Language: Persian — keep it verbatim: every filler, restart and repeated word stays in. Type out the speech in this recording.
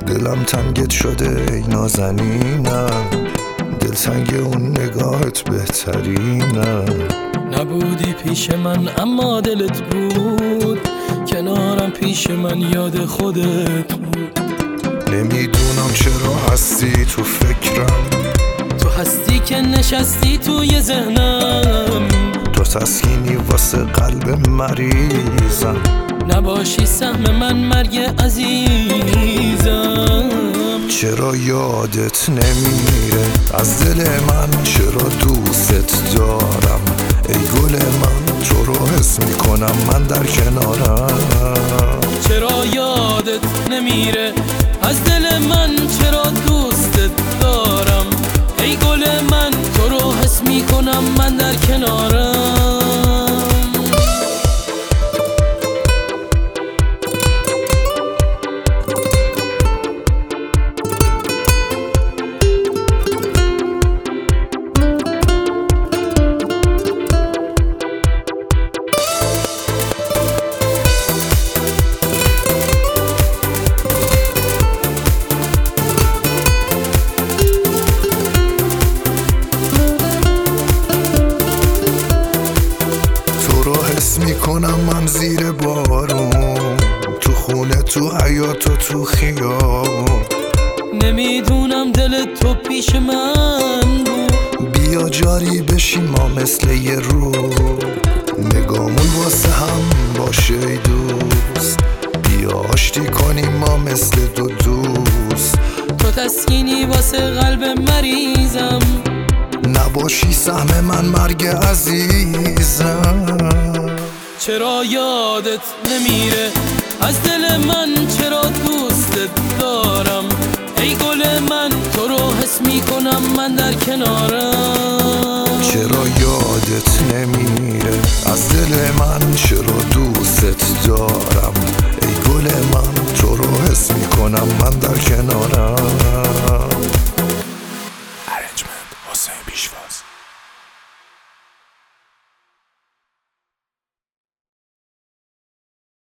دلم تنگت شده ای نازنینم، دلتنگ اون نگاهت بهترینم. نبودی پیش من اما دلت بود، کنارم پیش من یاد خودت بود. نمیدونم چرا هستی تو فکرم، تو هستی که نشستی توی ذهنم، تو تسکینی واسه قلب مریضم. نباشی سهم من مرگ عزیزم. چرا یادت نمیره از دل من، چرا دوست دارم ای گل من، تو رو حس میکنم من در کنارم. چرا یادت نمیره از دل من، چرا دوستت دارم ای گل من، تو رو حس میکنم من در کنارم. حس میکنم من زیر بارون، تو خونه، تو حیاط و تو خیابون. نمیدونم دل تو پیش من بود، بیا جاری بشیم ما مثل یه رو، نگامون واسه هم باشه ای دوست. بیا آشتی کنیم ما مثل دو دوست، تو تسکینی واسه قلب مریضم. نباشی سهم من مرگ عزیزم. چرا یادت نمیره از دل من، چرا دوستت دارم ای گل من، تو رو حس میکنم من در کنارم. چرا یادت نمیره از دل من، چرا دوستت دارم ای گل من، تو رو حس میکنم من در کنارم.